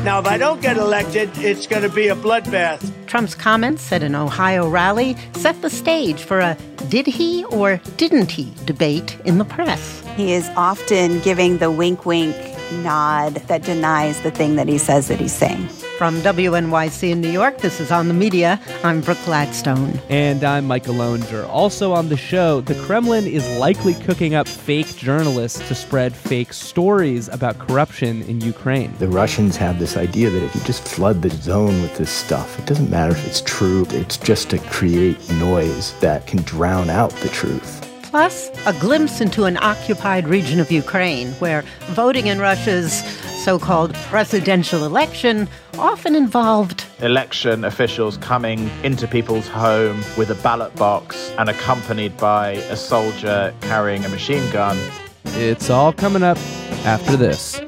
Now, if I don't get elected, it's going to be a bloodbath. Trump's comments at an Ohio rally set the stage for a did he or didn't he debate in the press. He is often giving the wink-wink nod that denies the thing that he says that he's saying. From WNYC in New York, this is On the Media. I'm Brooke Gladstone. And I'm Michael Loenger. Also on the show, the Kremlin is likely cooking up fake journalists to spread fake stories about corruption in Ukraine. The Russians have this idea that if you just flood the zone with this stuff, it doesn't matter if it's true. It's just to create noise that can drown out the truth. Plus, a glimpse into an occupied region of Ukraine where voting in Russia's so-called presidential election often involved election officials coming into people's home with a ballot box and accompanied by a soldier carrying a machine gun. It's all coming up after this.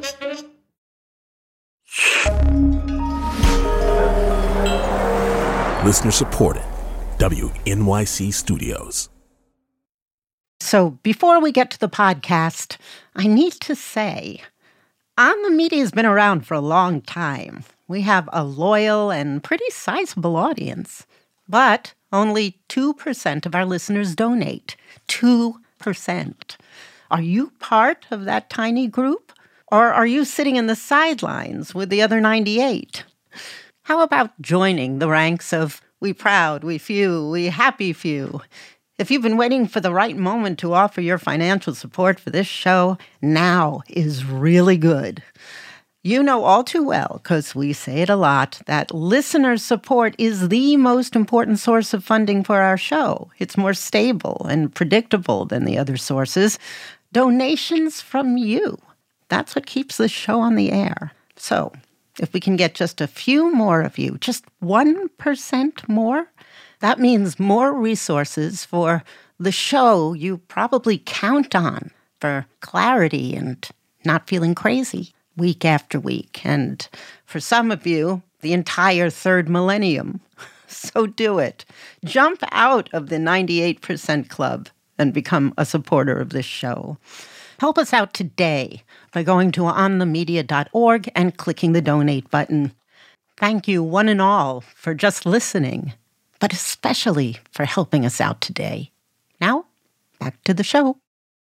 Listener supported. WNYC Studios. So before we get to the podcast, I need to say, On the Media has been around for a long time. We have a loyal and pretty sizable audience. But only 2% of our listeners donate. 2%. Are you part of that tiny group? Or are you sitting in the sidelines with the other 98? How about joining the ranks of we proud, we few, we happy few? If you've been waiting for the right moment to offer your financial support for this show, now is really good. You know all too well, because we say it a lot, that listener support is the most important source of funding for our show. It's more stable and predictable than the other sources. Donations from you. That's what keeps this show on the air. So, if we can get just a few more of you, just 1% more, that means more resources for the show you probably count on for clarity and not feeling crazy week after week. And for some of you, the entire third millennium. So do it. Jump out of the 98% club and become a supporter of this show. Help us out today by going to onthemedia.org and clicking the donate button. Thank you, one and all, for just listening, but especially for helping us out today. Now, back to the show.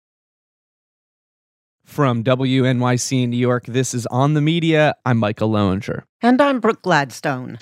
From WNYC in New York, this is On the Media. I'm Michael Loenger. And I'm Brooke Gladstone.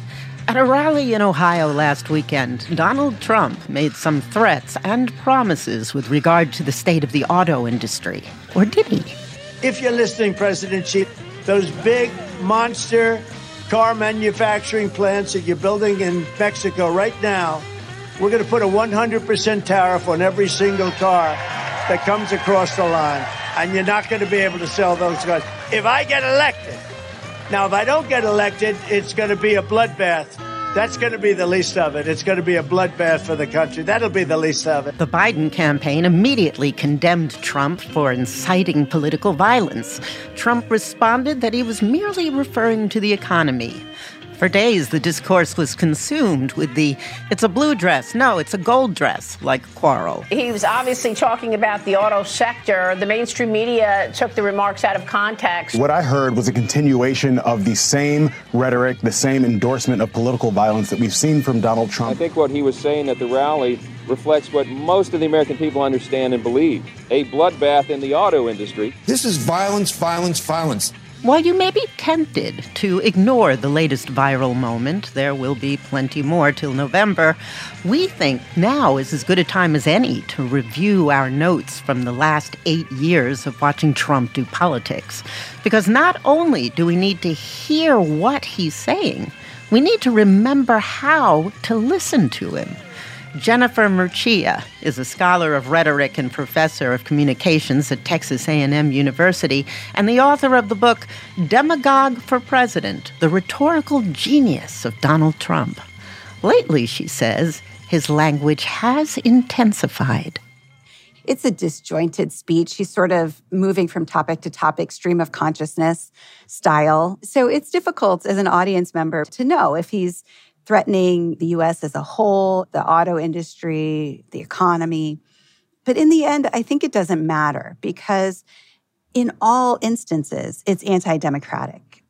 At a rally in Ohio last weekend, Donald Trump made some threats and promises with regard to the state of the auto industry. Or did he? If you're listening, President Xi, those big monster car manufacturing plants that you're building in Mexico right now, we're going to put a 100% tariff on every single car that comes across the line. And you're not going to be able to sell those cars. If I get elected, now if I don't get elected, it's going to be a bloodbath. That's going to be the least of it. It's going to be a bloodbath for the country. That'll be the least of it. The Biden campaign immediately condemned Trump for inciting political violence. Trump responded that he was merely referring to the economy. For days, the discourse was consumed with the, it's a blue dress, no, it's a gold dress, like quarrel. He was obviously talking about the auto sector. The mainstream media took the remarks out of context. What I heard was a continuation of the same rhetoric, the same endorsement of political violence that we've seen from Donald Trump. I think what he was saying at the rally reflects what most of the American people understand and believe. A bloodbath in the auto industry. This is violence, violence, violence. While you may be tempted to ignore the latest viral moment, there will be plenty more till November, we think now is as good a time as any to review our notes from the last 8 years of watching Trump do politics. Because not only do we need to hear what he's saying, we need to remember how to listen to him. Jennifer Murcia is a scholar of rhetoric and professor of communications at Texas A&M University and the author of the book Demagogue for President, The Rhetorical Genius of Donald Trump. Lately, she says, his language has intensified. It's a disjointed speech. He's sort of moving from topic to topic, stream of consciousness style. So it's difficult as an audience member to know if he's threatening the U.S. as a whole, the auto industry, the economy. But in the end, I think it doesn't matter because in all instances, it's anti-democratic.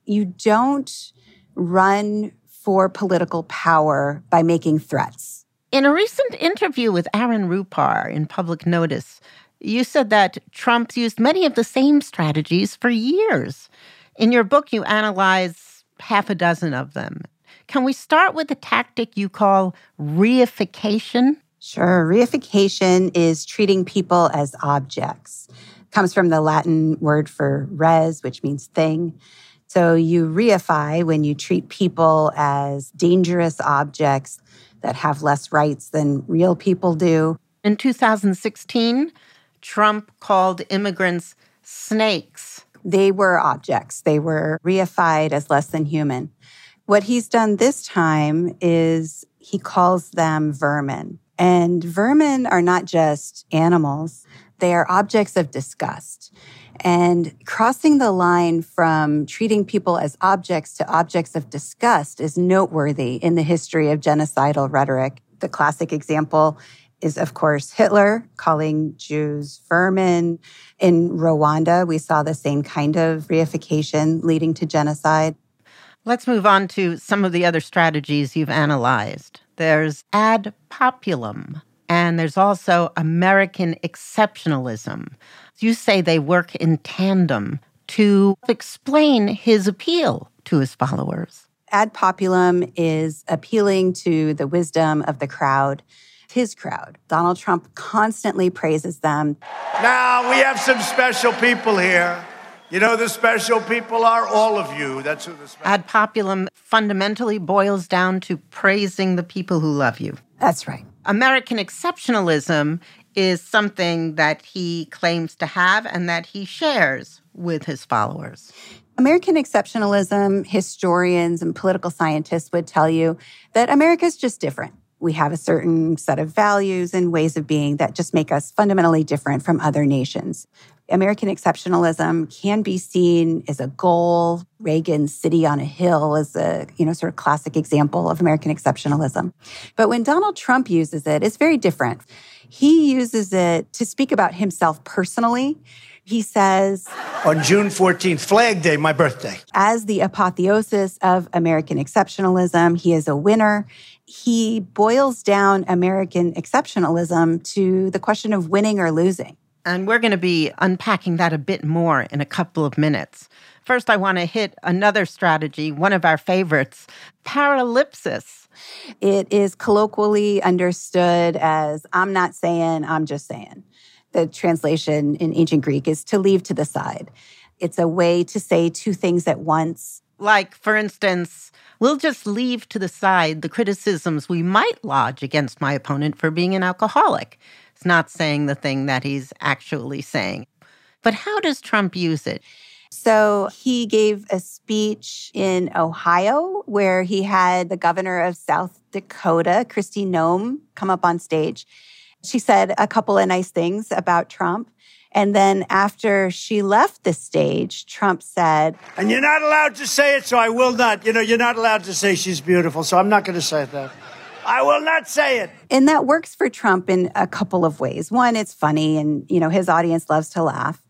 You don't run for political power by making threats. In a recent interview with Aaron Rupar in Public Notice, you said that Trump's used many of the same strategies for years. In your book, you analyze half a dozen of them. Can we start with the tactic you call reification? Sure. Reification is treating people as objects. It comes from the Latin word for res, which means thing. So you reify when you treat people as dangerous objects that have less rights than real people do. In 2016, Trump called immigrants snakes. They were objects. They were reified as less than human. What he's done this time is he calls them vermin. And vermin are not just animals. They are objects of disgust. And crossing the line from treating people as objects to objects of disgust is noteworthy in the history of genocidal rhetoric. The classic example is, of course, Hitler calling Jews vermin. In Rwanda, we saw the same kind of reification leading to genocide. Let's move on to some of the other strategies you've analyzed. There's ad populum, and there's also American exceptionalism. You say they work in tandem to explain his appeal to his followers. Ad populum is appealing to the wisdom of the crowd, his crowd. Donald Trump constantly praises them. Now, we have some special people here. You know, the special people are all of you. That's who the special... Ad populum fundamentally boils down to praising the people who love you. That's right. American exceptionalism is something that he claims to have and that he shares with his followers. American exceptionalism, historians and political scientists would tell you that America's just different. We have a certain set of values and ways of being that just make us fundamentally different from other nations. American exceptionalism can be seen as a goal. Reagan's City on a Hill is a, sort of classic example of American exceptionalism. But when Donald Trump uses it, it's very different. He uses it to speak about himself personally. He says, on June 14th, Flag Day, my birthday. As the apotheosis of American exceptionalism, he is a winner. He boils down American exceptionalism to the question of winning or losing. And we're going to be unpacking that a bit more in a couple of minutes. First, I want to hit another strategy, one of our favorites, paralipsis. It is colloquially understood as, I'm not saying, I'm just saying. The translation in ancient Greek is to leave to the side. It's a way to say two things at once. Like, for instance, we'll just leave to the side the criticisms we might lodge against my opponent for being an alcoholic. It's not saying the thing that he's actually saying. But how does Trump use it? So he gave a speech in Ohio where he had the governor of South Dakota, Kristi Noem, come up on stage. She said a couple of nice things about Trump. And then after she left the stage, Trump said, and you're not allowed to say it, so I will not. You're not allowed to say she's beautiful, so I'm not going to say that. I will not say it. And that works for Trump in a couple of ways. One, it's funny and, his audience loves to laugh.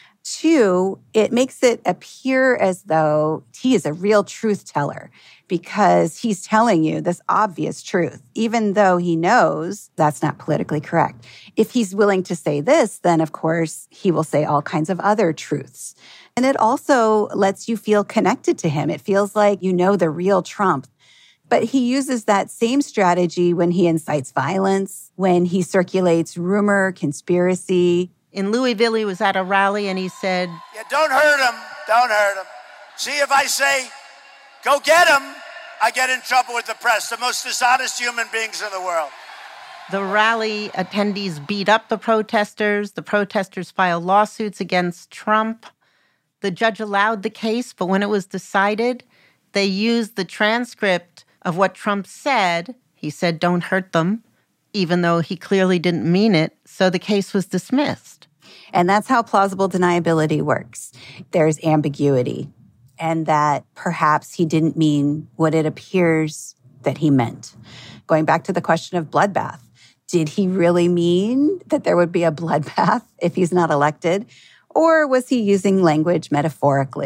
Two, it makes it appear as though he is a real truth teller because he's telling you this obvious truth, even though he knows that's not politically correct. If he's willing to say this, then of course he will say all kinds of other truths. And it also lets you feel connected to him. It feels like you know the real Trump. But he uses that same strategy when he incites violence, when he circulates rumor, conspiracy. In Louisville, he was at a rally and he said, yeah, don't hurt him. Don't hurt him. See, if I say, go get him, I get in trouble with the press, the most dishonest human beings in the world. The rally attendees beat up the protesters. The protesters filed lawsuits against Trump. The judge allowed the case, but when it was decided, they used the transcript of what Trump said. He said, don't hurt them, even though he clearly didn't mean it. So the case was dismissed. And that's how plausible deniability works. There's ambiguity, and that perhaps he didn't mean what it appears that he meant. Going back to the question of bloodbath, did he really mean that there would be a bloodbath if he's not elected? Or was he using language metaphorically?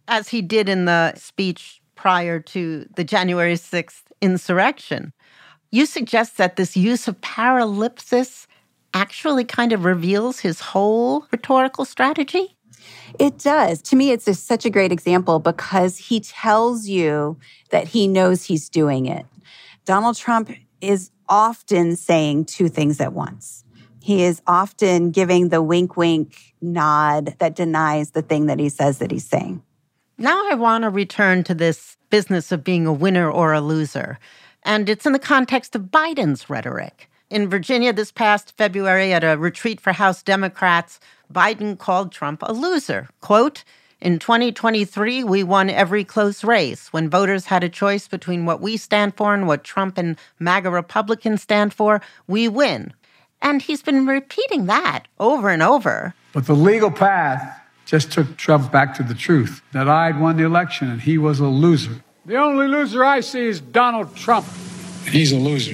as he did in the speech prior to the January 6th insurrection. You suggest that this use of paralipsis actually kind of reveals his whole rhetorical strategy? It does. To me, it's such a great example because he tells you that he knows he's doing it. Donald Trump is often saying two things at once. He is often giving the wink-wink nod that denies the thing that he says that he's saying. Now I want to return to this business of being a winner or a loser. And it's in the context of Biden's rhetoric. In Virginia this past February at a retreat for House Democrats, Biden called Trump a loser. Quote, "In 2023, we won every close race. When voters had a choice between what we stand for and what Trump and MAGA Republicans stand for, we win." And he's been repeating that over and over. But the legal path just took Trump back to the truth, that I'd won the election and he was a loser. The only loser I see is Donald Trump. And he's a loser.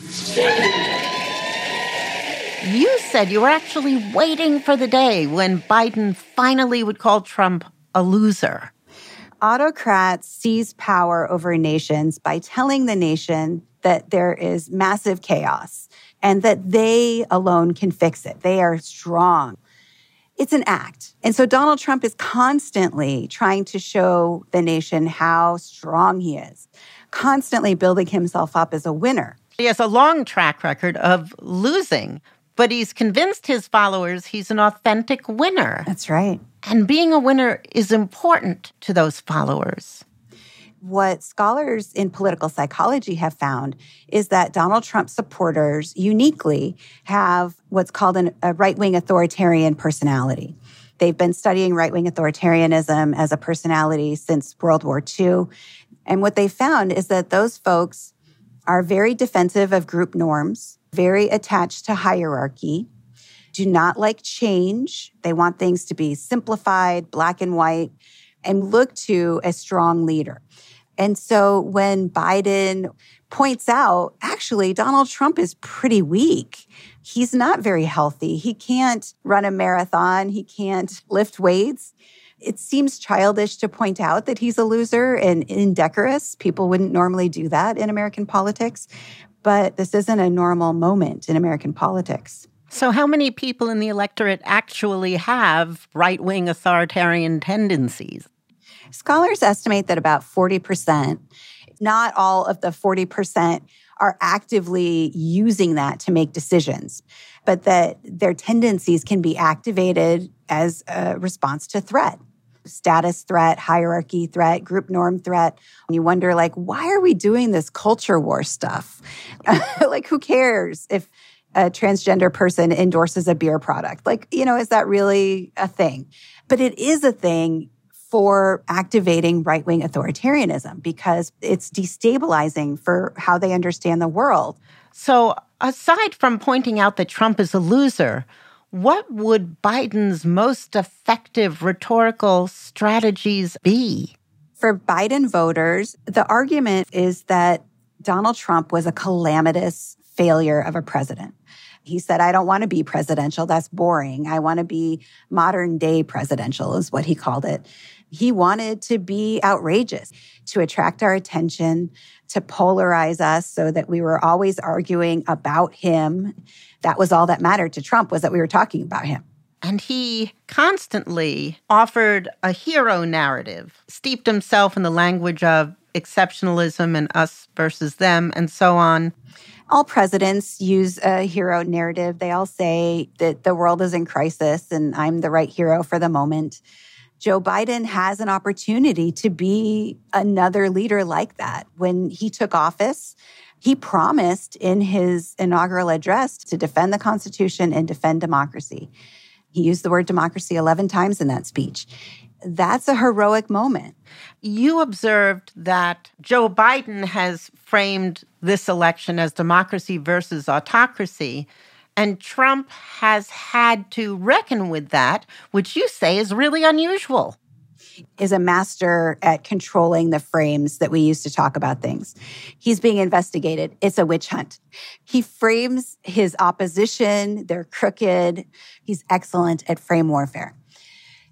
You said you were actually waiting for the day when Biden finally would call Trump a loser. Autocrats seize power over nations by telling the nation that there is massive chaos and that they alone can fix it. They are strong. It's an act. And so Donald Trump is constantly trying to show the nation how strong he is, constantly building himself up as a winner. He has a long track record of losing, but he's convinced his followers he's an authentic winner. That's right. And being a winner is important to those followers. What scholars in political psychology have found is that Donald Trump supporters uniquely have what's called a right-wing authoritarian personality. They've been studying right-wing authoritarianism as a personality since World War II. And what they found is that those folks are very defensive of group norms, very attached to hierarchy, do not like change. They want things to be simplified, black and white, and look to a strong leader. And so when Biden points out, actually, Donald Trump is pretty weak. He's not very healthy. He can't run a marathon. He can't lift weights. It seems childish to point out that he's a loser and indecorous. People wouldn't normally do that in American politics. But this isn't a normal moment in American politics. So how many people in the electorate actually have right-wing authoritarian tendencies? Scholars estimate that about 40%, not all of the 40% are actively using that to make decisions, but that their tendencies can be activated as a response to threat. Status threat, hierarchy threat, group norm threat. And you wonder, why are we doing this culture war stuff? Who cares if a transgender person endorses a beer product? Is that really a thing? But it is a thing for activating right-wing authoritarianism because it's destabilizing for how they understand the world. So aside from pointing out that Trump is a loser, what would Biden's most effective rhetorical strategies be? For Biden voters, the argument is that Donald Trump was a calamitous failure of a president. He said, I don't want to be presidential. That's boring. I want to be modern day presidential is what he called it. He wanted to be outrageous, to attract our attention, to polarize us so that we were always arguing about him. That was all that mattered to Trump, was that we were talking about him. And he constantly offered a hero narrative, steeped himself in the language of exceptionalism and us versus them and so on. All presidents use a hero narrative. They all say that the world is in crisis and I'm the right hero for the moment. Joe Biden has an opportunity to be another leader like that. When he took office, he promised in his inaugural address to defend the Constitution and defend democracy. He used the word democracy 11 times in that speech. That's a heroic moment. You observed that Joe Biden has framed this election as democracy versus autocracy, and Trump has had to reckon with that, which you say is really unusual. Is a master at controlling the frames that we use to talk about things. He's being investigated. It's a witch hunt. He frames his opposition. They're crooked. He's excellent at frame warfare.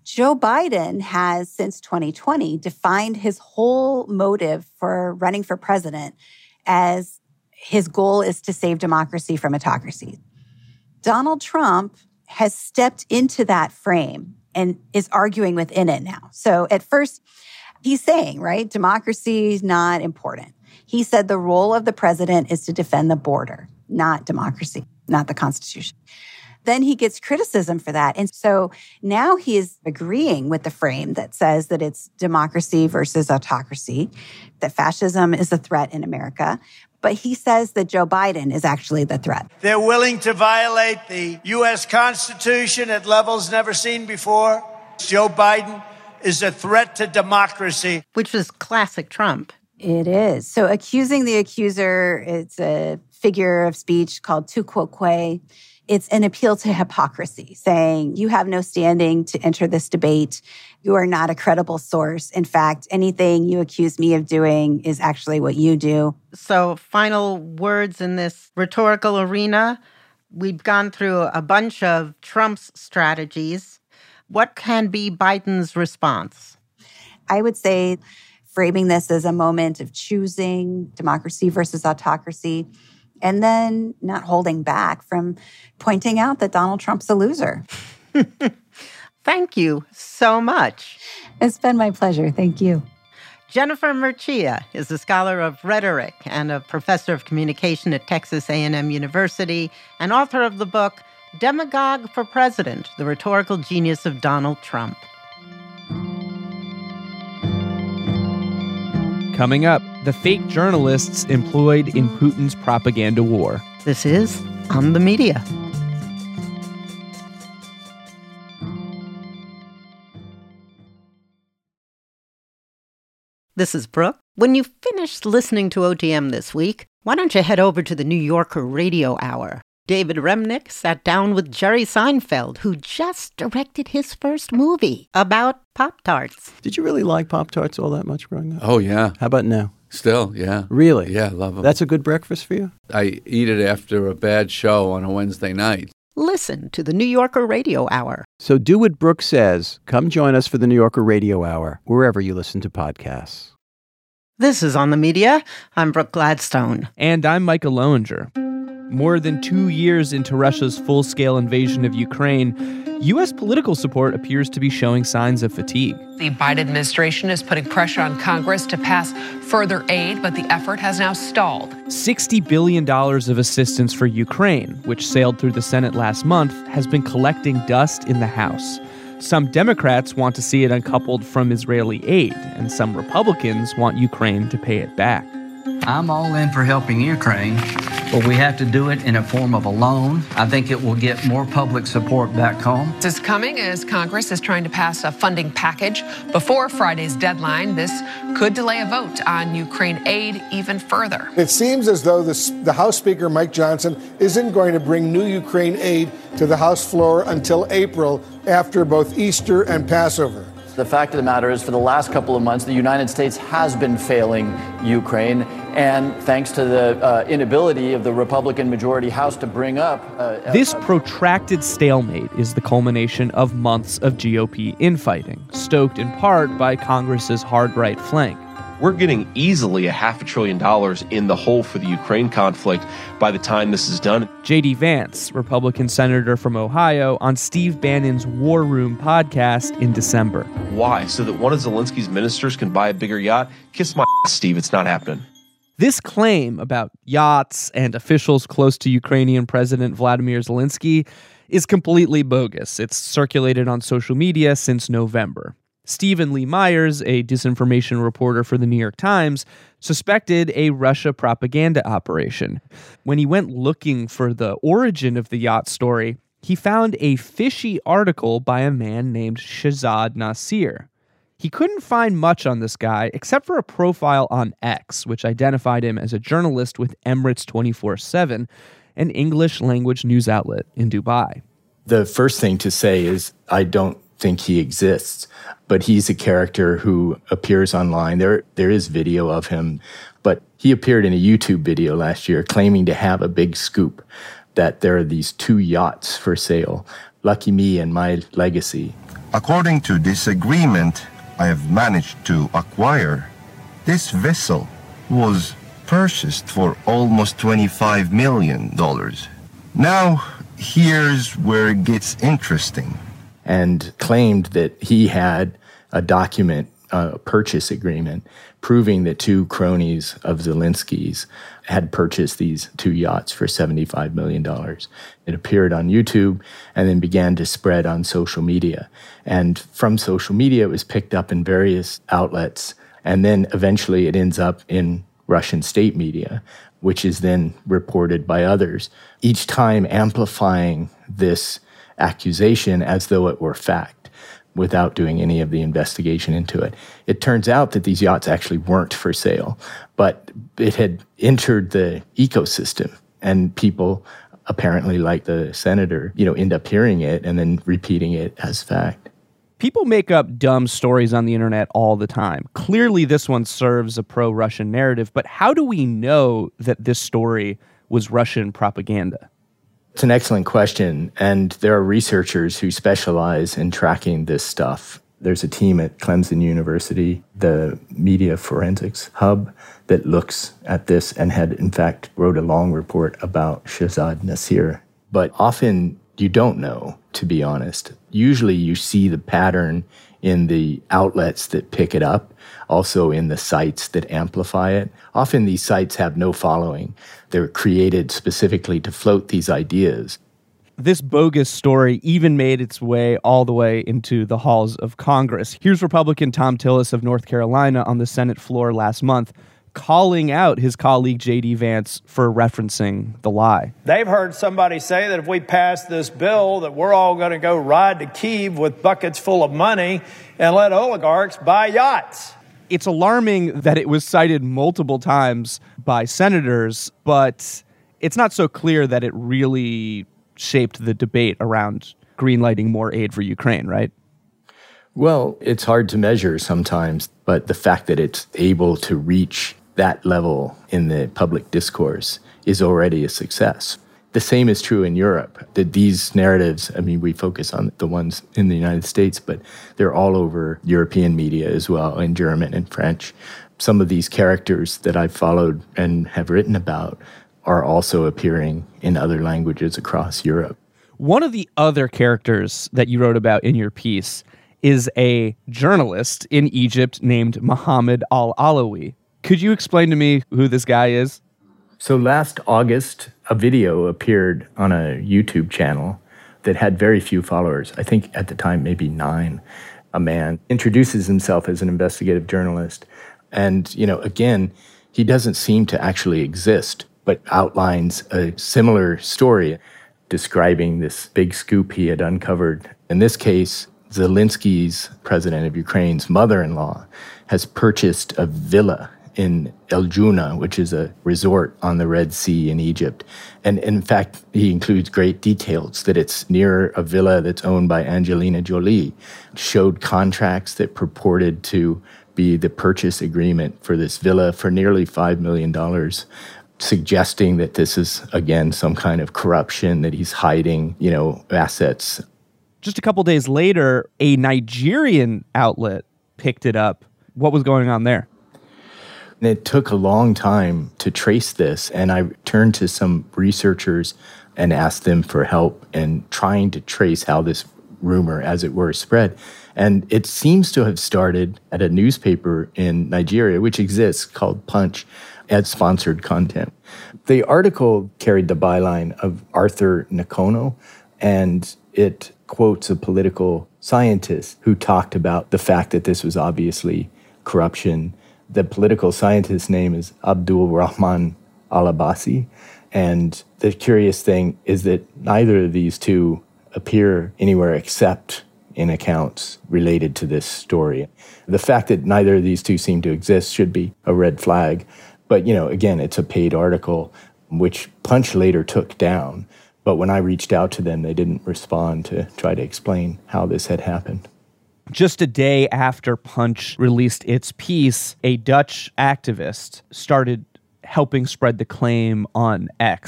Joe Biden has, since 2020, defined his whole motive for running for president as his goal is to save democracy from autocracy. Donald Trump has stepped into that frame and is arguing within it now. So at first, he's saying, right, democracy is not important. He said the role of the president is to defend the border, not democracy, not the Constitution. Then he gets criticism for that. And so now he is agreeing with the frame that says that it's democracy versus autocracy, that fascism is a threat in America. But he says that Joe Biden is actually the threat. They're willing to violate the U.S. Constitution at levels never seen before. Joe Biden is a threat to democracy. Which is classic Trump. It is. So accusing the accuser, it's a figure of speech called tu quoque. It's an appeal to hypocrisy, saying you have no standing to enter this debate. You are not a credible source. In fact, anything you accuse me of doing is actually what you do. So, final words in this rhetorical arena. We've gone through a bunch of Trump's strategies. What can be Biden's response? I would say framing this as a moment of choosing democracy versus autocracy, and then not holding back from pointing out that Donald Trump's a loser. Thank you so much. It's been my pleasure. Thank you. Jennifer Murcia is a scholar of rhetoric and a professor of communication at Texas A&M University and author of the book Demagogue for President, The Rhetorical Genius of Donald Trump. Coming up, the fake journalists employed in Putin's propaganda war. This is On the Media. This is Brooke. When you've finished listening to OTM this week, why don't you head over to the New Yorker Radio Hour? David Remnick sat down with Jerry Seinfeld, who just directed his first movie about Pop-Tarts. Did you really like Pop-Tarts all that much growing up? Oh, yeah. How about now? Still, yeah. Really? Yeah, I love them. That's a good breakfast for you? I eat it after a bad show on a Wednesday night. Listen to the New Yorker Radio Hour. So do what Brooke says. Come join us for the New Yorker Radio Hour, wherever you listen to podcasts. This is On the Media. I'm Brooke Gladstone. And I'm Micah Loewinger. More than 2 years into Russia's full-scale invasion of Ukraine, U.S. political support appears to be showing signs of fatigue. The Biden administration is putting pressure on Congress to pass further aid, but the effort has now stalled. $60 billion of assistance for Ukraine, which sailed through the Senate last month, has been collecting dust in the House. Some Democrats want to see it uncoupled from Israeli aid, and some Republicans want Ukraine to pay it back. I'm all in for helping Ukraine, but we have to do it in a form of a loan. I think it will get more public support back home. This is coming as Congress is trying to pass a funding package before Friday's deadline. This could delay a vote on Ukraine aid even further. It seems as though the House Speaker, Mike Johnson, isn't going to bring new Ukraine aid to the House floor until April, after both Easter and Passover. The fact of the matter is, for the last couple of months, the United States has been failing Ukraine, and thanks to the inability of the Republican majority House to bring up... This protracted stalemate is the culmination of months of GOP infighting, stoked in part by Congress's hard-right flank. We're getting easily $500 billion in the hole for the Ukraine conflict by the time this is done. J.D. Vance, Republican senator from Ohio, on Steve Bannon's War Room podcast in December. Why? So that one of Zelensky's ministers can buy a bigger yacht? Kiss my ass, Steve. It's not happening. This claim about yachts and officials close to Ukrainian President Vladimir Zelensky is completely bogus. It's circulated on social media since November. Stephen Lee Myers, a disinformation reporter for the New York Times, suspected a Russia propaganda operation. When he went looking for the origin of the yacht story, he found a fishy article by a man named Shahzad Nasir. He couldn't find much on this guy except for a profile on X, which identified him as a journalist with Emirates 24/7, an English-language news outlet in Dubai. The first thing to say is I don't think he exists, but he's a character who appears online. There is video of him, but he appeared in a YouTube video last year claiming to have a big scoop that there are these 2 yachts for sale. Lucky me and my legacy. According to this agreement, I have managed to acquire this vessel was purchased for almost $25 million. Now, here's where it gets interesting. And claimed that he had a document, a purchase agreement, proving that two cronies of Zelensky's had purchased these two yachts for $75 million. It appeared on YouTube and then began to spread on social media. And from social media, it was picked up in various outlets. And then eventually it ends up in Russian state media, which is then reported by others, each time amplifying this accusation as though it were fact, without doing any of the investigation into it. It turns out that these yachts actually weren't for sale, but it had entered the ecosystem, and people, apparently like the senator, end up hearing it and then repeating it as fact. People make up dumb stories on the internet all the time. Clearly, this one serves a pro-Russian narrative, but how do we know that this story was Russian propaganda? It's an excellent question, and there are researchers who specialize in tracking this stuff. There's a team at Clemson University, the Media Forensics Hub, that looks at this and had, in fact, wrote a long report about Shehzad Nasir. But often you don't know, to be honest. Usually you see the pattern in the outlets that pick it up, also in the sites that amplify it. Often these sites have no following. They're created specifically to float these ideas. This bogus story even made its way all the way into the halls of Congress. Here's Republican Thom Tillis of North Carolina on the Senate floor last month, calling out his colleague J.D. Vance for referencing the lie. They've heard somebody say that if we pass this bill, that we're all going to go ride to Kyiv with buckets full of money and let oligarchs buy yachts. It's alarming that it was cited multiple times by senators, but it's not so clear that it really shaped the debate around greenlighting more aid for Ukraine, right? Well, it's hard to measure sometimes, but the fact that it's able to reach that level in the public discourse is already a success. The same is true in Europe. That these narratives, we focus on the ones in the United States, but they're all over European media as well, in German and French. Some of these characters that I've followed and have written about are also appearing in other languages across Europe. One of the other characters that you wrote about in your piece is a journalist in Egypt named Mohammed Al-Alawi. Could you explain to me who this guy is? So last August, a video appeared on a YouTube channel that had very few followers. I think at the time, maybe 9. A man introduces himself as an investigative journalist. And, again, he doesn't seem to actually exist, but outlines a similar story describing this big scoop he had uncovered. In this case, Zelensky's, president of Ukraine's mother-in-law, has purchased a villa in El Juna, which is a resort on the Red Sea in Egypt. And in fact, he includes great details that it's near a villa that's owned by Angelina Jolie, showed contracts that purported to be the purchase agreement for this villa for nearly $5 million, suggesting that this is, again, some kind of corruption, that he's hiding, assets. Just a couple days later, a Nigerian outlet picked it up. What was going on there? It took a long time to trace this, and I turned to some researchers and asked them for help in trying to trace how this rumor, as it were, spread. And it seems to have started at a newspaper in Nigeria, which exists, called Punch, ad-sponsored content. The article carried the byline of Arthur Nakono, and it quotes a political scientist who talked about the fact that this was obviously corruption. The political scientist's name is Abdul Rahman Al-Abbasi. And the curious thing is that neither of these two appear anywhere except in accounts related to this story. The fact that neither of these two seem to exist should be a red flag. But, again, it's a paid article, which Punch later took down. But when I reached out to them, they didn't respond to try to explain how this had happened. Just a day after Punch released its piece, a Dutch activist started helping spread the claim on X.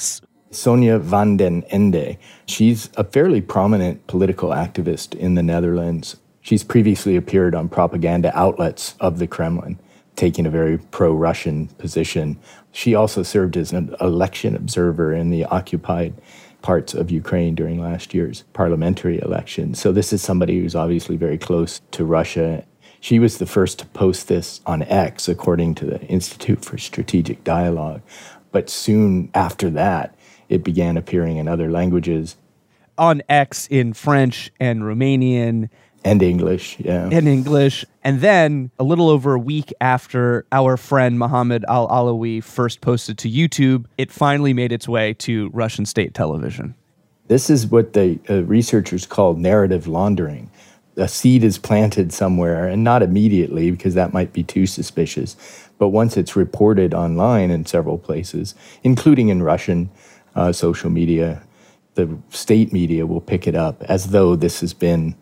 Sonja van den Ende. She's a fairly prominent political activist in the Netherlands. She's previously appeared on propaganda outlets of the Kremlin, taking a very pro-Russian position. She also served as an election observer in the occupied parts of Ukraine during last year's parliamentary election. So this is somebody who's obviously very close to Russia. She was the first to post this on X, according to the Institute for Strategic Dialogue. But soon after that, it began appearing in other languages. On X in French and Romanian. And English, yeah. And English. And then a little over a week after our friend Mohammed al-Alawi first posted to YouTube, it finally made its way to Russian state television. This is what the researchers call narrative laundering. A seed is planted somewhere, and not immediately because that might be too suspicious, but once it's reported online in several places, including in Russian social media, the state media will pick it up as though this has been,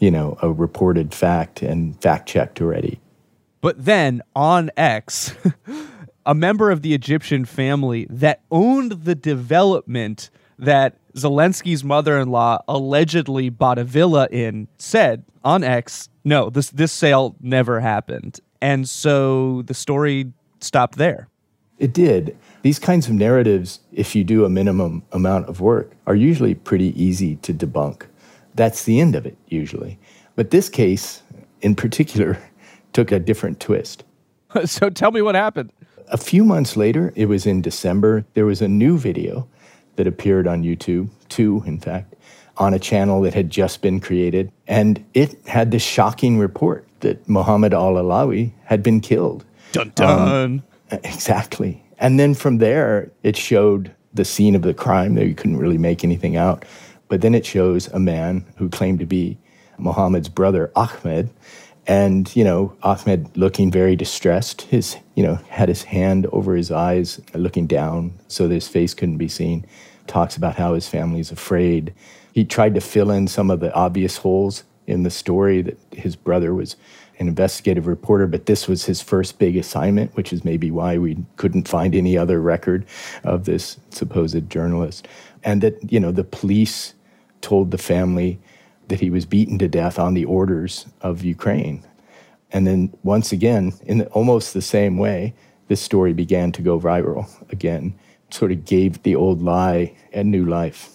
a reported fact and fact-checked already. But then, on X, a member of the Egyptian family that owned the development that Zelensky's mother-in-law allegedly bought a villa in said on X, no, this sale never happened. And so the story stopped there. It did. These kinds of narratives, if you do a minimum amount of work, are usually pretty easy to debunk. That's the end of it, usually. But this case, in particular, took a different twist. So tell me what happened. A few months later, it was in December, there was a new video that appeared on YouTube, two, in fact, on a channel that had just been created. And it had this shocking report that Mohammed al-Alawi had been killed. Dun dun. Exactly. And then from there, it showed the scene of the crime. There you couldn't really make anything out. But then it shows a man who claimed to be Mohammed's brother, Ahmed. And, Ahmed looking very distressed. Had his hand over his eyes, looking down so that his face couldn't be seen. Talks about how his family's afraid. He tried to fill in some of the obvious holes in the story that his brother was an investigative reporter, but this was his first big assignment, which is maybe why we couldn't find any other record of this supposed journalist. And that, the police told the family that he was beaten to death on the orders of Ukraine. And then once again, in almost the same way, this story began to go viral again, sort of gave the old lie a new life.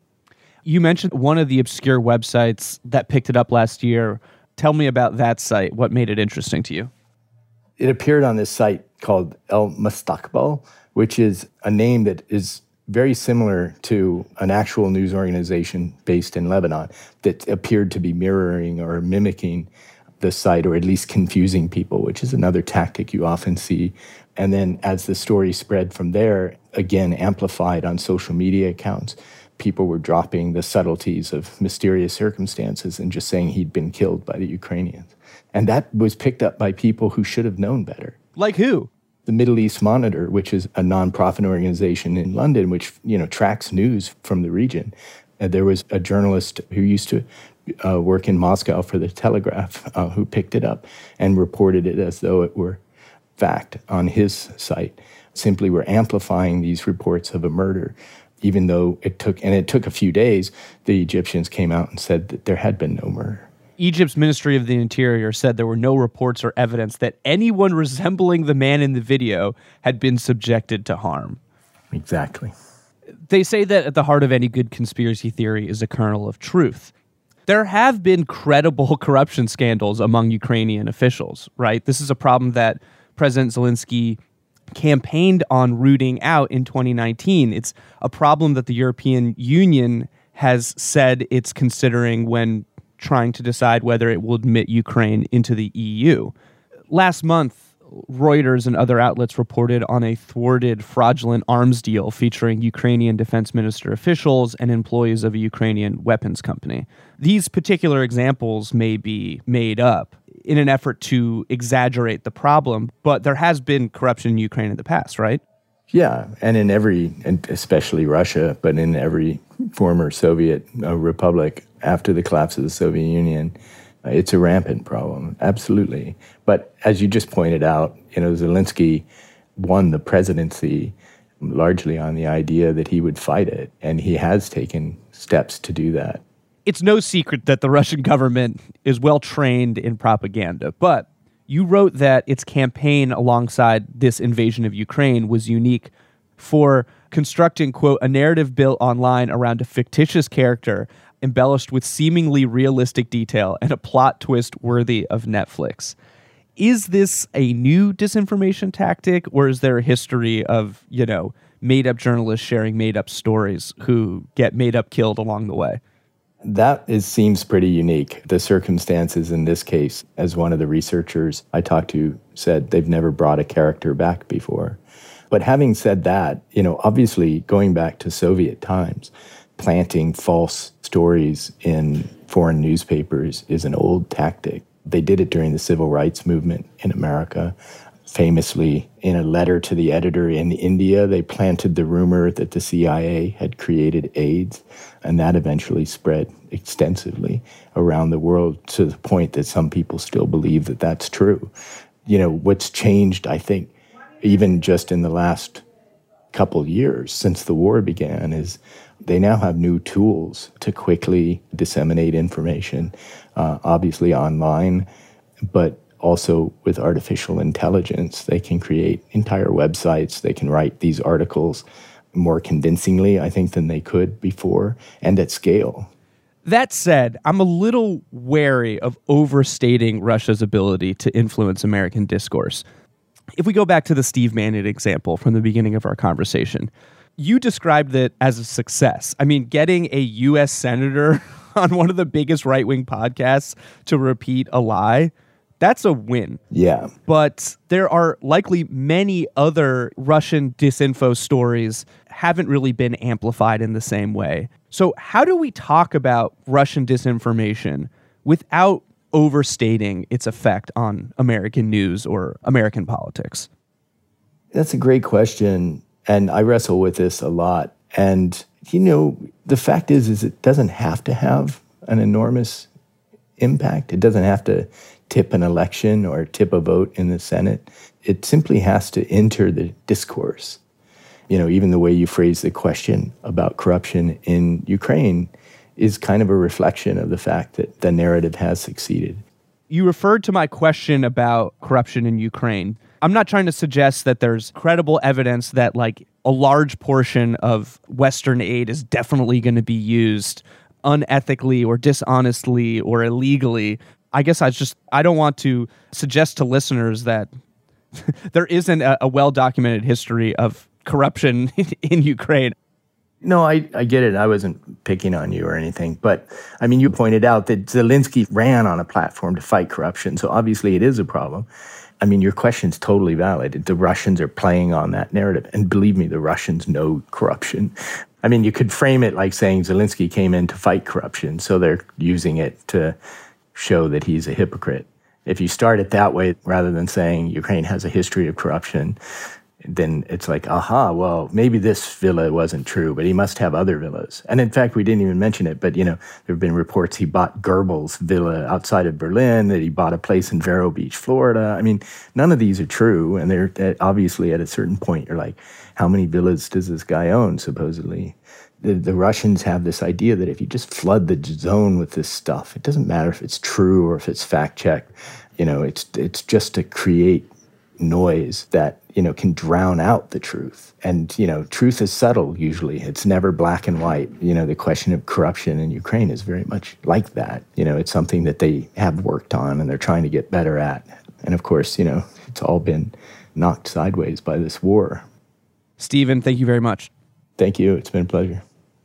You mentioned one of the obscure websites that picked it up last year. Tell me about that site. What made it interesting to you? It appeared on this site called El Mustaqbal, which is a name that is very similar to an actual news organization based in Lebanon that appeared to be mirroring or mimicking the site, or at least confusing people, which is another tactic you often see. And then as the story spread from there, again, amplified on social media accounts, people were dropping the subtleties of mysterious circumstances and just saying he'd been killed by the Ukrainians. And that was picked up by people who should have known better. Like who? The Middle East Monitor, which is a nonprofit organization in London, which tracks news from the region. There was a journalist who used to work in Moscow for the Telegraph who picked it up and reported it as though it were fact on his site. Simply were amplifying these reports of a murder, even though it took a few days. The Egyptians came out and said that there had been no murder. Egypt's Ministry of the Interior said there were no reports or evidence that anyone resembling the man in the video had been subjected to harm. Exactly. They say that at the heart of any good conspiracy theory is a kernel of truth. There have been credible corruption scandals among Ukrainian officials, right? This is a problem that President Zelensky campaigned on rooting out in 2019. It's a problem that the European Union has said it's considering when trying to decide whether it will admit Ukraine into the EU. Last month, Reuters and other outlets reported on a thwarted, fraudulent arms deal featuring Ukrainian defense minister officials and employees of a Ukrainian weapons company. These particular examples may be made up in an effort to exaggerate the problem, but there has been corruption in Ukraine in the past, right? Yeah, and especially Russia, but in every former Soviet republic after the collapse of the Soviet Union, it's a rampant problem, absolutely. But as you just pointed out, Zelensky won the presidency largely on the idea that he would fight it, and he has taken steps to do that. It's no secret that the Russian government is well trained in propaganda, but you wrote that its campaign alongside this invasion of Ukraine was unique for constructing, quote, a narrative built online around a fictitious character embellished with seemingly realistic detail and a plot twist worthy of Netflix. Is this a new disinformation tactic, or is there a history of, made-up journalists sharing made-up stories who get made-up killed along the way? That seems pretty unique. The circumstances in this case, as one of the researchers I talked to said, they've never brought a character back before. But having said that, obviously going back to Soviet times, planting false stories in foreign newspapers is an old tactic. They did it during the civil rights movement in America. Famously, in a letter to the editor in India, they planted the rumor that the CIA had created AIDS, and that eventually spread extensively around the world to the point that some people still believe that that's true. What's changed, I think, even just in the last couple years since the war began, is they now have new tools to quickly disseminate information, obviously online, but also with artificial intelligence. They can create entire websites. They can write these articles more convincingly, I think, than they could before, and at scale. That said, I'm a little wary of overstating Russia's ability to influence American discourse. If we go back to the Steve Bannon example from the beginning of our conversation, you described it as a success. I mean, getting a U.S. senator on one of the biggest right-wing podcasts to repeat a lie, that's a win. Yeah. But there are likely many other Russian disinfo stories haven't really been amplified in the same way. So how do we talk about Russian disinformation without overstating its effect on American news or American politics? That's a great question, and I wrestle with this a lot. And, the fact is it doesn't have to have an enormous impact. It doesn't have to tip an election or tip a vote in the Senate. It simply has to enter the discourse. Even the way you phrase the question about corruption in Ukraine is kind of a reflection of the fact that the narrative has succeeded. You referred to my question about corruption in Ukraine. I'm not trying to suggest that there's credible evidence that a large portion of Western aid is definitely going to be used unethically or dishonestly or illegally. I guess I don't want to suggest to listeners that there isn't a well-documented history of corruption in Ukraine. No, I get it. I wasn't picking on you or anything. But, you pointed out that Zelensky ran on a platform to fight corruption. So obviously it is a problem. Your question's totally valid. The Russians are playing on that narrative. And believe me, the Russians know corruption. You could frame it like saying Zelensky came in to fight corruption. So they're using it to show that he's a hypocrite. If you start it that way, rather than saying Ukraine has a history of corruption, then it's like, well, maybe this villa wasn't true, but he must have other villas. And in fact, we didn't even mention it, but, there have been reports he bought Goebbels' villa outside of Berlin, that he bought a place in Vero Beach, Florida. None of these are true. And they're obviously at a certain point, you're like, how many villas does this guy own, supposedly? The Russians have this idea that if you just flood the zone with this stuff, it doesn't matter if it's true or if it's fact-checked. It's just to create noise that, can drown out the truth. And, truth is subtle, usually. It's never black and white. The question of corruption in Ukraine is very much like that. It's something that they have worked on and they're trying to get better at. And of course, it's all been knocked sideways by this war. Stephen, thank you very much. Thank you. It's been a pleasure.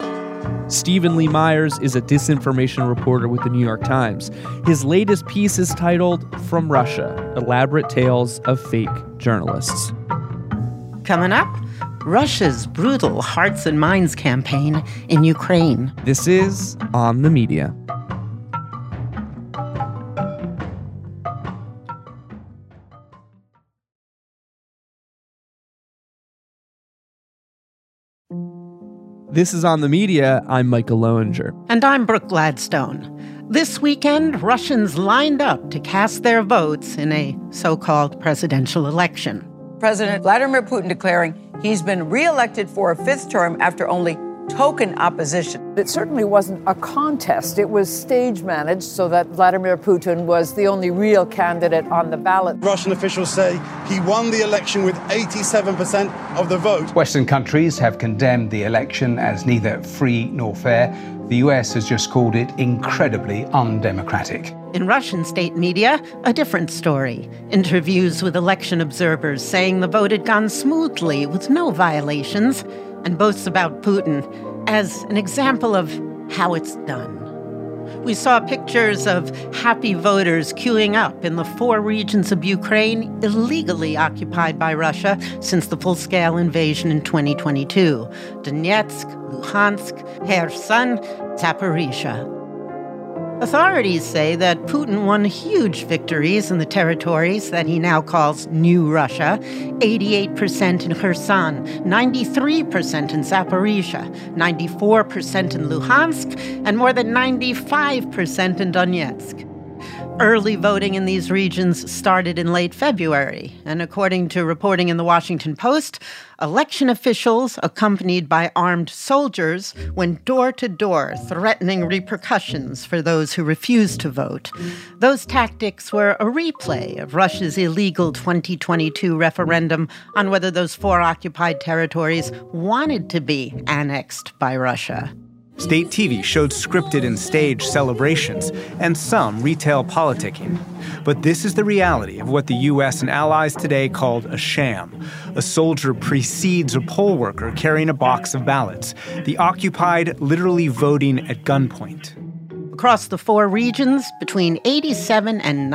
Stephen Lee Myers is a disinformation reporter with the New York Times. His latest piece is titled From Russia: Elaborate Tales of Fake Journalists. Coming up, Russia's brutal Hearts and Minds campaign in Ukraine. This is On the Media. This is On the Media. I'm Michael Loewinger. And I'm Brooke Gladstone. This weekend, Russians lined up to cast their votes in a so-called presidential election. President Vladimir Putin declaring he's been reelected for a fifth term after only token opposition. It certainly wasn't a contest. It was stage managed so that Vladimir Putin was the only real candidate on the ballot. Russian officials say he won the election with 87% of the vote. Western countries have condemned the election as neither free nor fair. The US has just called it incredibly undemocratic. In Russian state media, a different story. Interviews with election observers saying the vote had gone smoothly with no violations, and boasts about Putin as an example of how it's done. We saw pictures of happy voters queuing up in the 4 regions of Ukraine illegally occupied by Russia since the full-scale invasion in 2022: Donetsk, Luhansk, Kherson, Zaporizhia. Authorities say that Putin won huge victories in the territories that he now calls New Russia: 88% in Kherson, 93% in Zaporizhia, 94% in Luhansk, and more than 95% in Donetsk. Early voting in these regions started in late February, and according to reporting in the Washington Post, election officials, accompanied by armed soldiers, went door to door, threatening repercussions for those who refused to vote. Those tactics were a replay of Russia's illegal 2022 referendum on whether those 4 occupied territories wanted to be annexed by Russia. State TV showed scripted and staged celebrations and some retail politicking. But this is the reality of what the U.S. and allies today called a sham. A soldier precedes a poll worker carrying a box of ballots. The occupied literally voting at gunpoint. Across the 4 regions, between 87 and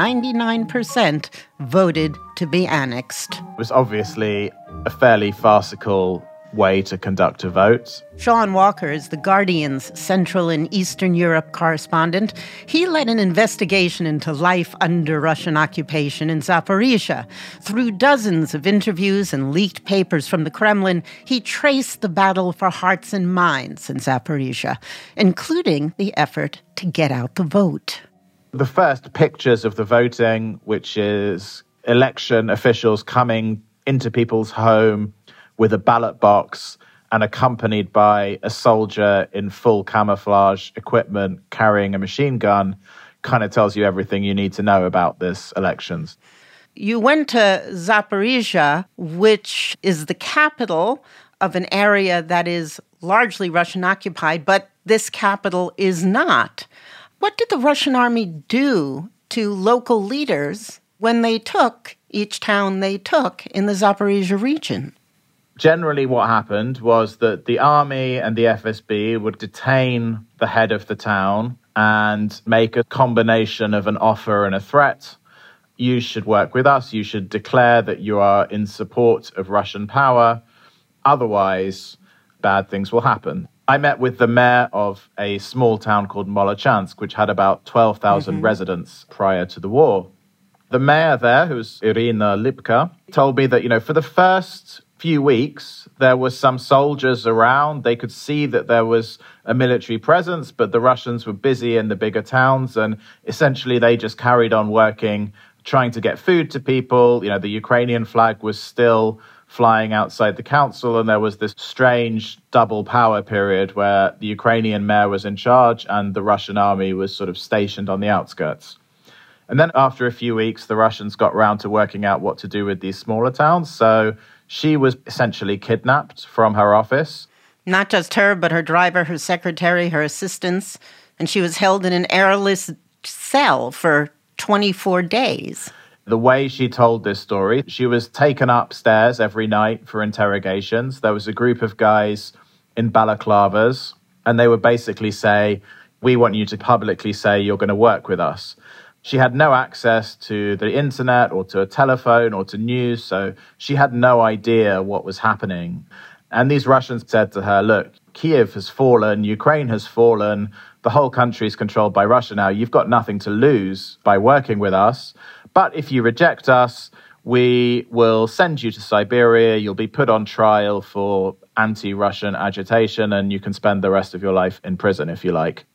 99% voted to be annexed. It was obviously a fairly farcical way to conduct a vote. Sean Walker is the Guardian's Central and Eastern Europe correspondent. He led an investigation into life under Russian occupation in Zaporizhia. Through dozens of interviews and leaked papers from the Kremlin, he traced the battle for hearts and minds in Zaporizhia, including the effort to get out the vote. The first pictures of the voting, which is election officials coming into people's home with a ballot box and accompanied by a soldier in full camouflage equipment carrying a machine gun, kind of tells you everything you need to know about this elections. You went to Zaporizhia, which is the capital of an area that is largely Russian occupied, but this capital is not. What did the Russian army do to local leaders when they took each town they took in the Zaporizhia region? Generally, what happened was that the army and the FSB would detain the head of the town and make a combination of an offer and a threat. You should work with us. You should declare that you are in support of Russian power. Otherwise, bad things will happen. I met with the mayor of a small town called Molochansk, which had about 12,000 residents prior to the war. The mayor there, who's Irina Lipka, told me that, for the first few weeks, there was some soldiers around. They could see that there was a military presence, but the Russians were busy in the bigger towns, and essentially they just carried on working, trying to get food to people. The Ukrainian flag was still flying outside the council, and there was this strange double power period where the Ukrainian mayor was in charge and the Russian army was sort of stationed on the outskirts. And then after a few weeks, the Russians got around to working out what to do with these smaller towns. So she was essentially kidnapped from her office. Not just her, but her driver, her secretary, her assistants. And she was held in an airless cell for 24 days. The way she told this story, she was taken upstairs every night for interrogations. There was a group of guys in balaclavas, and they would basically say, "We want you to publicly say you're going to work with us." She had no access to the internet or to a telephone or to news, so she had no idea what was happening. And these Russians said to her, "Look, Kiev has fallen, Ukraine has fallen, the whole country is controlled by Russia now. You've got nothing to lose by working with us. But if you reject us, we will send you to Siberia. You'll be put on trial for anti-Russian agitation, and you can spend the rest of your life in prison if you like."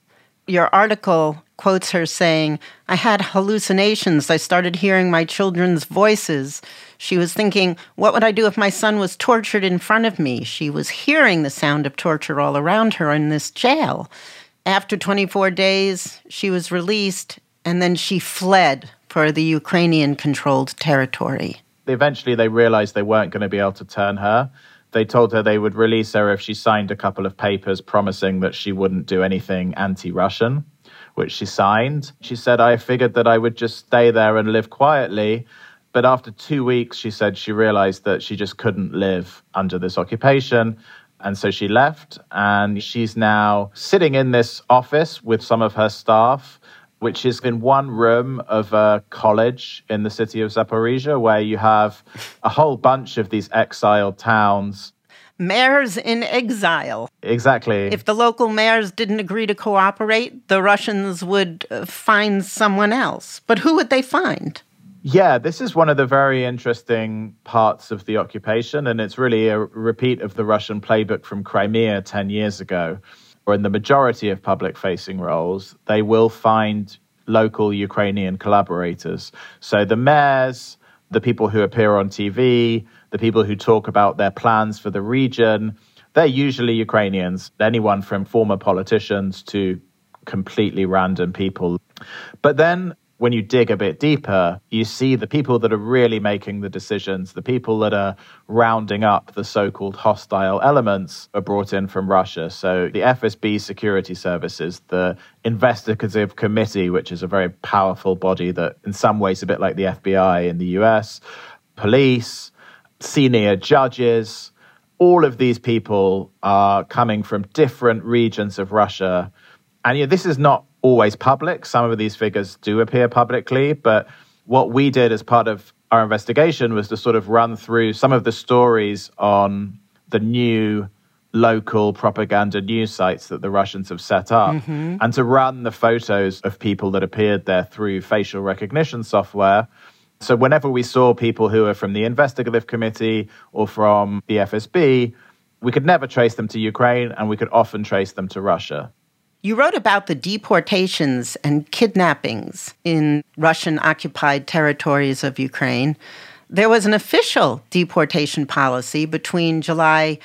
Your article quotes her saying, "I had hallucinations. I started hearing my children's voices." She was thinking, what would I do if my son was tortured in front of me? She was hearing the sound of torture all around her in this jail. After 24 days, she was released, and then she fled for the Ukrainian-controlled territory. Eventually, they realized they weren't going to be able to turn her. They told her they would release her if she signed a couple of papers promising that she wouldn't do anything anti-Russian, which she signed. She said, I figured that I would just stay there and live quietly. But after 2 weeks, she said she realized that she just couldn't live under this occupation. And so she left, and she's now sitting in this office with some of her staff, which is in one room of a college in the city of Zaporizhia, where you have a whole bunch of these exiled towns. Mayors in exile. Exactly. If the local mayors didn't agree to cooperate, the Russians would find someone else. But who would they find? Yeah, this is one of the very interesting parts of the occupation, and it's really a repeat of the Russian playbook from Crimea 10 years ago, where in the majority of public-facing roles, they will find local Ukrainian collaborators. So the mayors, the people who appear on TV, the people who talk about their plans for the region, they're usually Ukrainians, anyone from former politicians to completely random people. But then when you dig a bit deeper, you see the people that are really making the decisions, the people that are rounding up the so-called hostile elements are brought in from Russia. So the FSB security services, the investigative committee, which is a very powerful body that in some ways a bit like the FBI in the US, police, senior judges, all of these people are coming from different regions of Russia. And this is not always public. Some of these figures do appear publicly, but what we did as part of our investigation was to sort of run through some of the stories on the new local propaganda news sites that the Russians have set up, and to run the photos of people that appeared there through facial recognition software. So whenever we saw people who are from the investigative committee or from the FSB, we could never trace them to Ukraine, and we could often trace them to Russia. You wrote about the deportations and kidnappings in Russian-occupied territories of Ukraine. There was an official deportation policy between July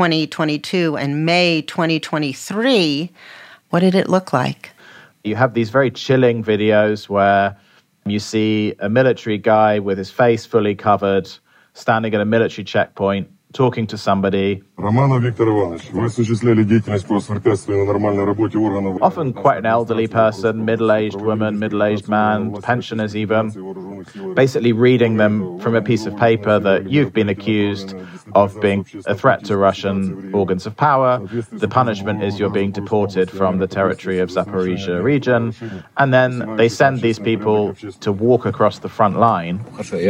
2022 and May 2023. What did it look like? You have these very chilling videos where you see a military guy with his face fully covered, standing at a military checkpoint, talking to somebody. Often quite an elderly person, middle-aged woman, middle-aged man, pensioners even, basically reading them from a piece of paper that you've been accused of being a threat to Russian organs of power. The punishment is you're being deported from the territory of Zaporizhia region. And then they send these people to walk across the front line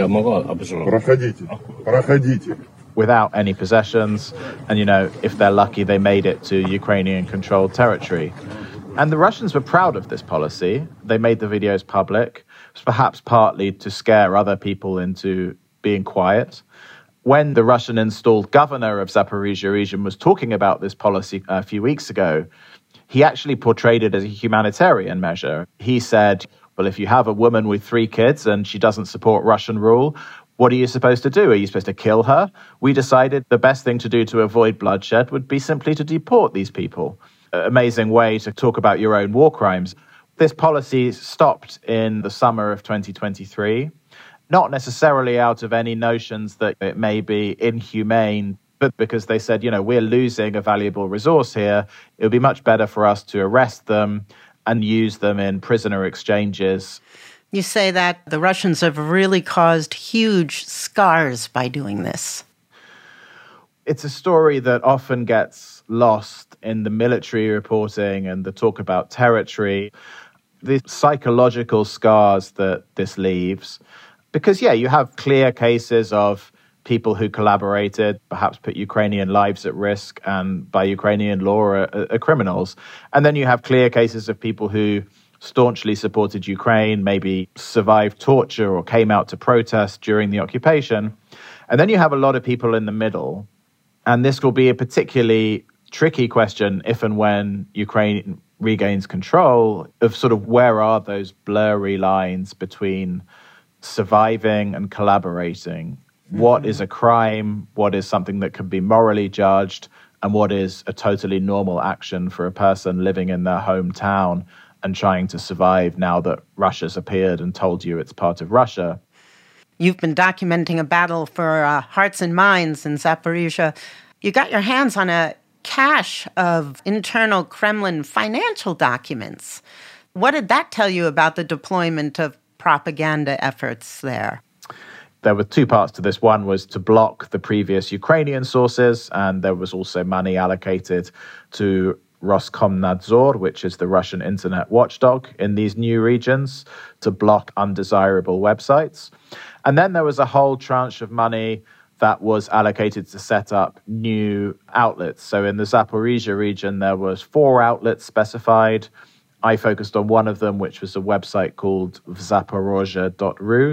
without any possessions. And, if they're lucky, they made it to Ukrainian-controlled territory. And the Russians were proud of this policy. They made the videos public, perhaps partly to scare other people into being quiet. When the Russian-installed governor of Zaporizhia region was talking about this policy a few weeks ago, he actually portrayed it as a humanitarian measure. He said, well, if you have a woman with 3 kids and she doesn't support Russian rule, what are you supposed to do? Are you supposed to kill her? We decided the best thing to do to avoid bloodshed would be simply to deport these people. Amazing way to talk about your own war crimes. This policy stopped in the summer of 2023, not necessarily out of any notions that it may be inhumane, but because they said, we're losing a valuable resource here. It would be much better for us to arrest them and use them in prisoner exchanges. You say that the Russians have really caused huge scars by doing this. It's a story that often gets lost in the military reporting and the talk about territory, the psychological scars that this leaves. Because, you have clear cases of people who collaborated, perhaps put Ukrainian lives at risk, and by Ukrainian law are criminals. And then you have clear cases of people who staunchly supported Ukraine, maybe survived torture or came out to protest during the occupation. And then you have a lot of people in the middle. And this will be a particularly tricky question if and when Ukraine regains control, of sort of where are those blurry lines between surviving and collaborating. What is a crime? What is something that can be morally judged? And what is a totally normal action for a person living in their hometown and trying to survive now that Russia's appeared and told you it's part of Russia? You've been documenting a battle for hearts and minds in Zaporizhzhia. You got your hands on a cache of internal Kremlin financial documents. What did that tell you about the deployment of propaganda efforts there? There were two parts to this. One was to block the previous Ukrainian sources, and there was also money allocated to Roskomnadzor, which is the Russian internet watchdog in these new regions, to block undesirable websites. And then there was a whole tranche of money that was allocated to set up new outlets. So in the Zaporizhzhia region, there was 4 outlets specified. I focused on one of them, which was a website called Zaporozhye.ru.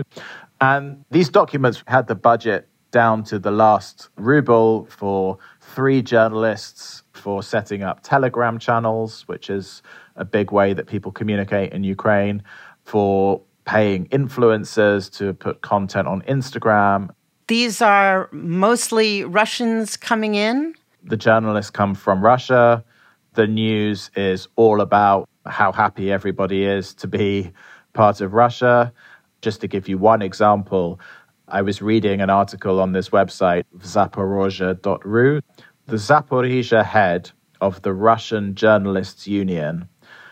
And these documents had the budget down to the last ruble for 3 journalists, for setting up Telegram channels, which is a big way that people communicate in Ukraine, for paying influencers to put content on Instagram. These are mostly Russians coming in? The journalists come from Russia. The news is all about how happy everybody is to be part of Russia. Just to give you one example, I was reading an article on this website, Zaporozhye.ru. The Zaporizhzhia head of the Russian Journalists Union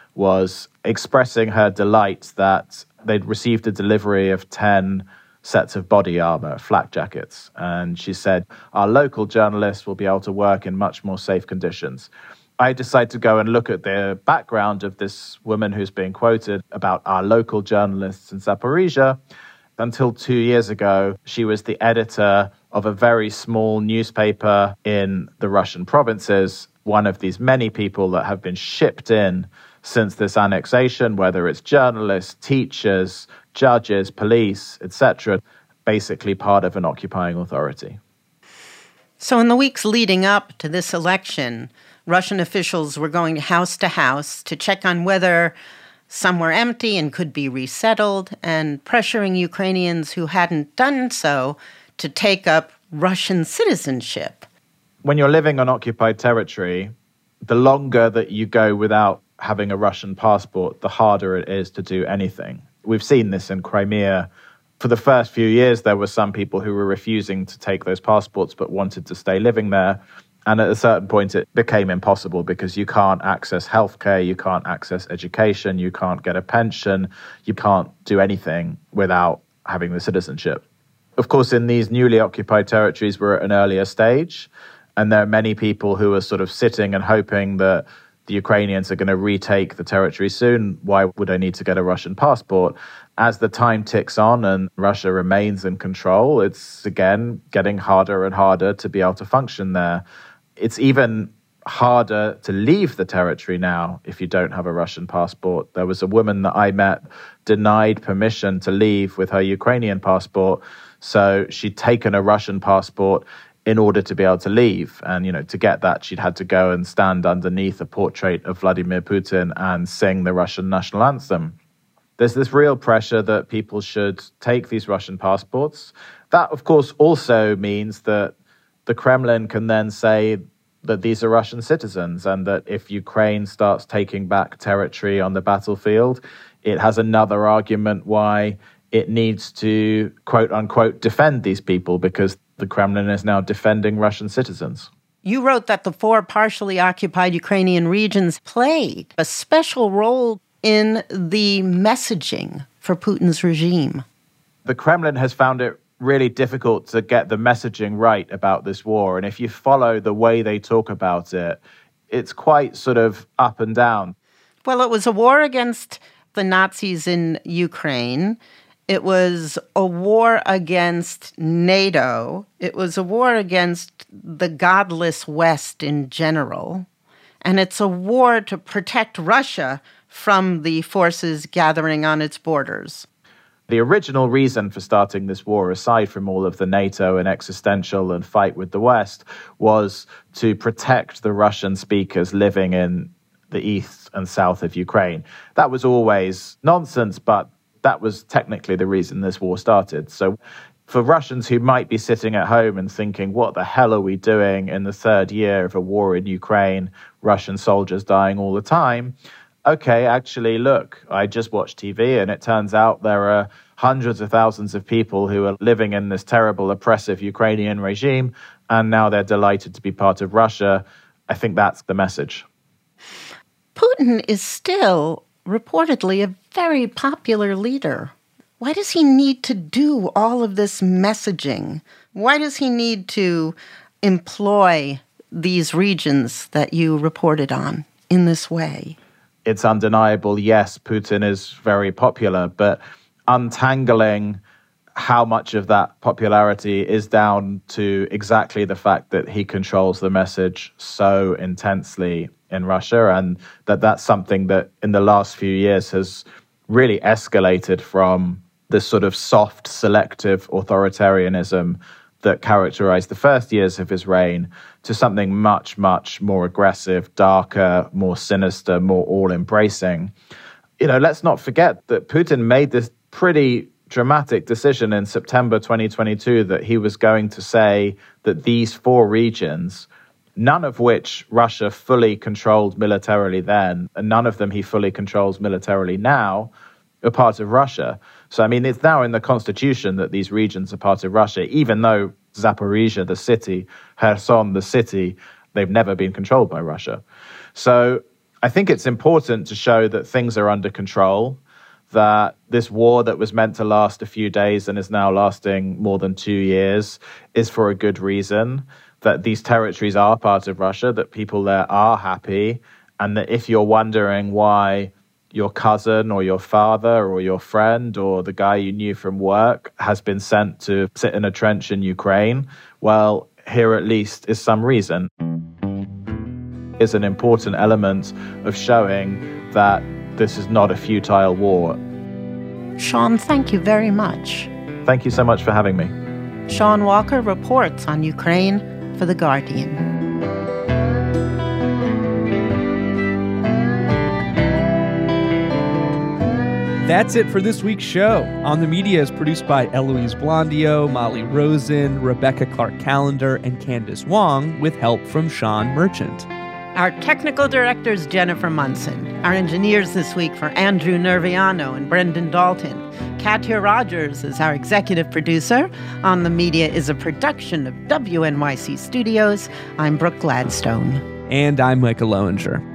was expressing her delight that they'd received a delivery of 10 sets of body armor, flak jackets. And she said, our local journalists will be able to work in much more safe conditions. I decided to go and look at the background of this woman who's being quoted about our local journalists in Zaporizhzhia. Until 2 years ago, she was the editor of a very small newspaper in the Russian provinces, one of these many people that have been shipped in since this annexation, whether it's journalists, teachers, judges, police, etc., basically part of an occupying authority. So in the weeks leading up to this election, Russian officials were going house to house to check on whether some were empty and could be resettled, and pressuring Ukrainians who hadn't done so to take up Russian citizenship. When you're living on occupied territory, the longer that you go without having a Russian passport, the harder it is to do anything. We've seen this in Crimea. For the first few years, there were some people who were refusing to take those passports but wanted to stay living there. And at a certain point, it became impossible because you can't access healthcare, you can't access education, you can't get a pension, you can't do anything without having the citizenship. Of course, in these newly occupied territories, we're at an earlier stage, and there are many people who are sort of sitting and hoping that the Ukrainians are going to retake the territory soon. Why would I need to get a Russian passport? As the time ticks on and Russia remains in control, it's again getting harder and harder to be able to function there. It's even harder to leave the territory now if you don't have a Russian passport. There was a woman that I met denied permission to leave with her Ukrainian passport, so she'd taken a Russian passport in order to be able to leave. And, to get that, she'd had to go and stand underneath a portrait of Vladimir Putin and sing the Russian national anthem. There's this real pressure that people should take these Russian passports. That, of course, also means that the Kremlin can then say that these are Russian citizens, and that if Ukraine starts taking back territory on the battlefield, it has another argument why it needs to, quote unquote, defend these people, because the Kremlin is now defending Russian citizens. You wrote that the 4 partially occupied Ukrainian regions played a special role in the messaging for Putin's regime. The Kremlin has found it really difficult to get the messaging right about this war. And if you follow the way they talk about it, it's quite sort of up and down. Well, it was a war against the Nazis in Ukraine. It was a war against NATO. It was a war against the godless West in general. And it's a war to protect Russia from the forces gathering on its borders. The original reason for starting this war, aside from all of the NATO and existential and fight with the West, was to protect the Russian speakers living in the east and south of Ukraine. That was always nonsense, but that was technically the reason this war started. So for Russians who might be sitting at home and thinking, what the hell are we doing in the third year of a war in Ukraine, Russian soldiers dying all the time? Okay, actually, look, I just watched TV and it turns out there are hundreds of thousands of people who are living in this terrible, oppressive Ukrainian regime, and now they're delighted to be part of Russia. I think that's the message. Putin is still reportedly a very popular leader. Why does he need to do all of this messaging? Why does he need to employ these regions that you reported on in this way? It's undeniable, yes, Putin is very popular, but untangling how much of that popularity is down to exactly the fact that he controls the message so intensely in Russia, and that's something that in the last few years has really escalated from this sort of soft, selective authoritarianism that characterized the first years of his reign to something much, much more aggressive, darker, more sinister, more all-embracing. Let's not forget that Putin made this pretty dramatic decision in September 2022 that he was going to say that these 4 regions, none of which Russia fully controlled militarily then, and none of them he fully controls militarily now, are part of Russia. So, it's now in the constitution that these regions are part of Russia, even though Zaporizhia, the city, Kherson, the city, they've never been controlled by Russia. So I think it's important to show that things are under control, that this war that was meant to last a few days and is now lasting more than 2 years is for a good reason, that these territories are part of Russia, that people there are happy, and that if you're wondering why your cousin or your father or your friend or the guy you knew from work has been sent to sit in a trench in Ukraine, well, here at least is some reason. Is an important element of showing that this is not a futile war. Sean, thank you very much. Thank you so much for having me. Sean Walker reports on Ukraine for The Guardian. That's it for this week's show. On the Media is produced by Eloise Blondio, Molly Rosen, Rebecca Clark-Callender, and Candace Wong, with help from Sean Merchant. Our technical director is Jennifer Munson. Our engineers this week for Andrew Nerviano and Brendan Dalton. Katya Rogers is our executive producer. On the Media is a production of WNYC Studios. I'm Brooke Gladstone. And I'm Micah Loewinger.